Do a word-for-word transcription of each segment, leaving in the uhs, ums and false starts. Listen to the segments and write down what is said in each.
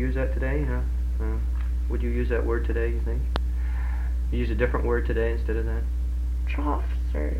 use that today? Huh? Uh, would you use that word today, you think? You use a different word today instead of that? Troughs or...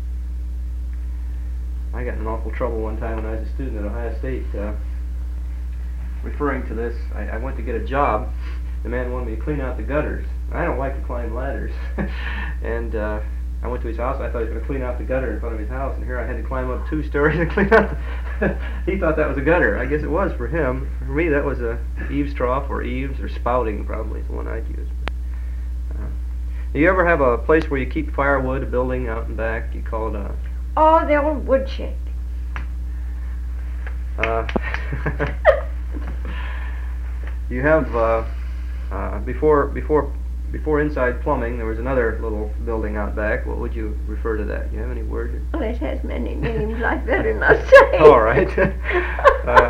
I got in awful trouble one time when I was a student at Ohio State. Uh, referring to this, I, I went to get a job. The man wanted me to clean out the gutters. I don't like to climb ladders. and uh, I went to his house. I thought he was going to clean out the gutter in front of his house, and here I had to climb up two stories and clean out the... He thought that was a gutter. I guess it was for him. For me, that was a eaves trough, or eaves, or spouting probably is the one I'd use. Uh, do you ever have a place where you keep firewood, a building out and back? You call it a... Oh, the old woodshed. Uh, you have... Uh, Uh, before before before inside plumbing, there was another little building out back. What would you refer to that? Do you have any word? Oh, it has many names. I better not say. All right. uh,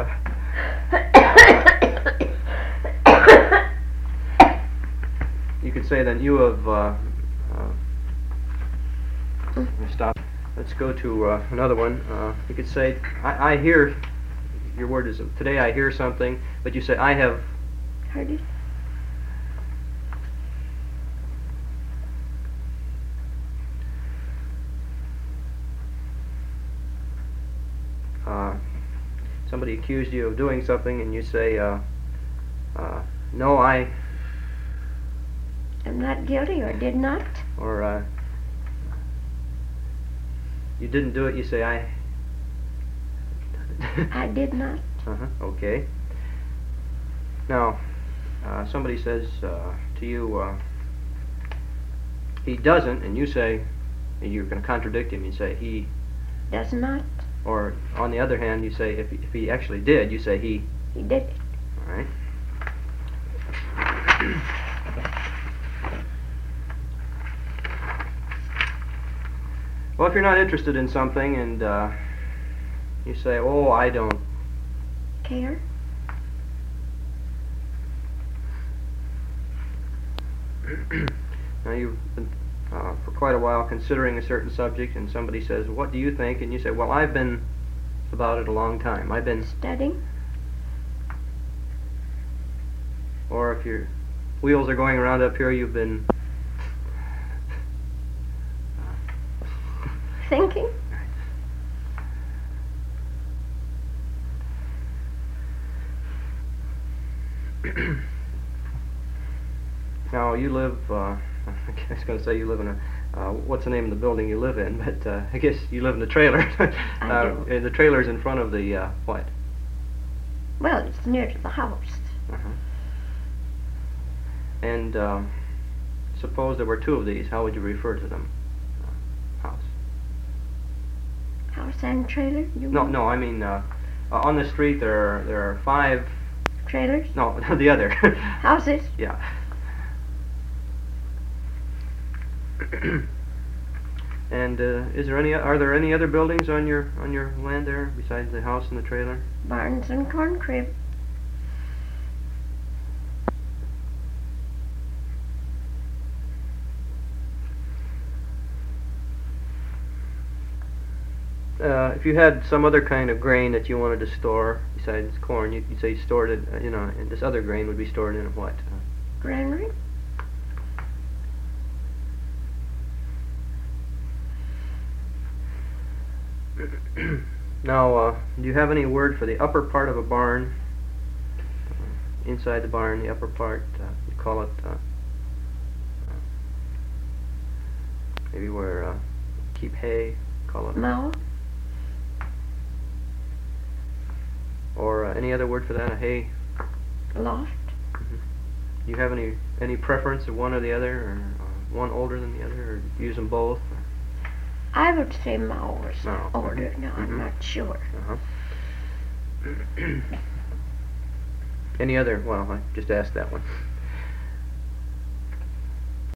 you could say then you have. Uh, uh, stop. Let's go to uh, another one. Uh, you could say I, I hear. Your word is today. I hear something, but you say I have. Heard it. Uh, somebody accused you of doing something, and you say, uh, uh, "No, I." I'm not guilty, or did not. Or uh, you didn't do it. You say, "I." I did not. Uh huh. Okay. Now, uh, somebody says uh, to you, uh, "He doesn't," and you say, and you're going to contradict him. You say, "He." Does not. Or on the other hand, you say if he, if he actually did, you say he. He did it. All right. Well, if you're not interested in something and uh, you say, "Oh, I don't care," now you've been uh, for quite a while considering a certain subject, and somebody says, "What do you think?" And you say, "Well, I've been about it a long time. I've been studying." Or if your wheels are going around up here, you've been thinking. Now you live. Uh, I was going to say you live in a. Uh, what's the name of the building you live in? But uh, I guess you live in a trailer. I uh, do. And the trailer's in front of the uh, what? Well, it's near to the house. Uh-huh. And um, suppose there were two of these. How would you refer to them? Uh, house. House and trailer. You No, mean? no. I mean, uh, uh, on the street there are there are five. Trailers. No, the other. Houses. Yeah. And uh, is there any? Are there any other buildings on your on your land there besides the house and the trailer? Barns and corn crib. Uh, if you had some other kind of grain that you wanted to store besides corn, you, you'd say you stored it. Uh, you know, and this other grain would be stored in a what? Uh, Granary. Now, uh, do you have any word for the upper part of a barn? Uh, inside the barn, the upper part, uh, you call it uh, uh, maybe where uh, keep hay, call it. Mow. Or uh, any other word for that? A hay. Loft. Mm-hmm. Do you have any any preference of one or the other, or uh, one older than the other, or use them both? Or? I would say mow was No. older. No, Mm-hmm. I'm not sure. Uh-huh. Any other? Well, I just asked that one.